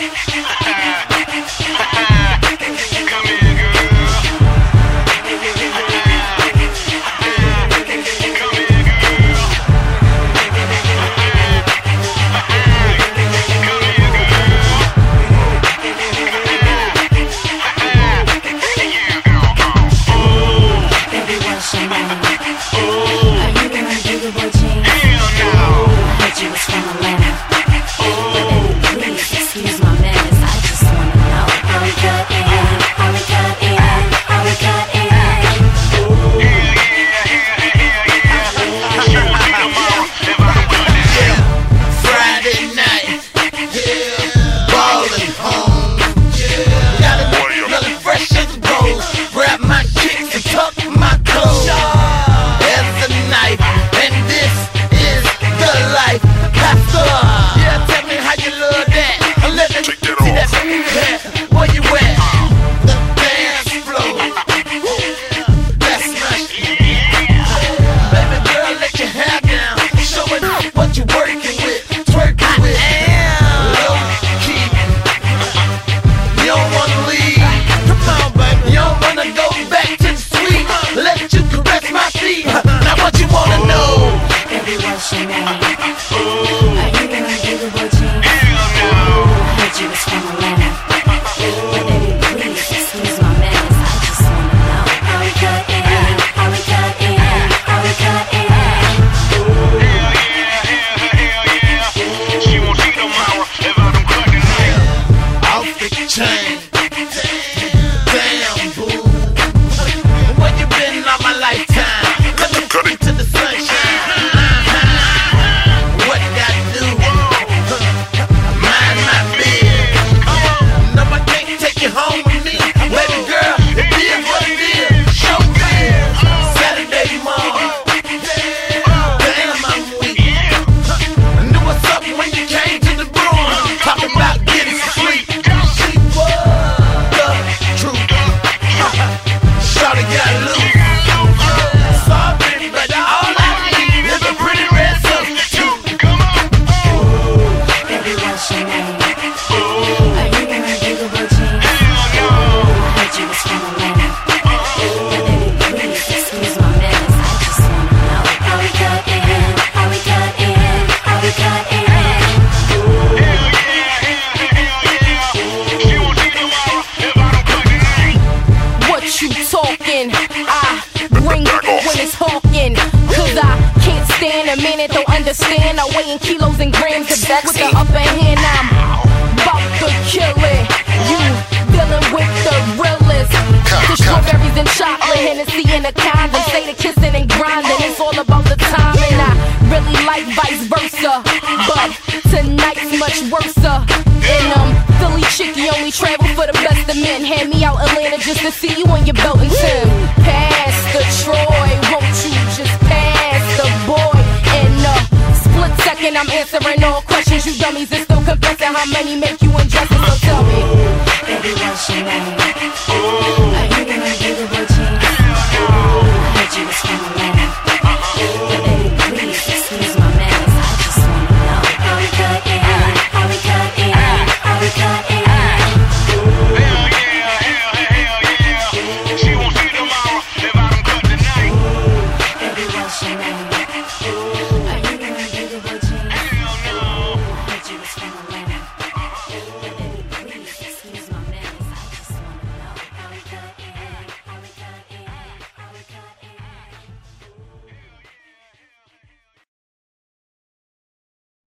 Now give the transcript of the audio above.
understand. I weigh in kilos and grams of with the upper hand. I'm about to kill it. You dealing with the realest. The strawberries and chocolate, Hennessy and a condom. Say the kissing and grinding, it's all about the time. And I really like vice versa, but tonight's much worse. And Philly chicky only travel for the best of men. Hand me out Atlanta just to see you on your belt and Tim. Pass the Troy, won't you just pass the boy? In a split second I'm answering all questions. You dummies is still confessing how many make you undressing. So tell me, baby, what's your name?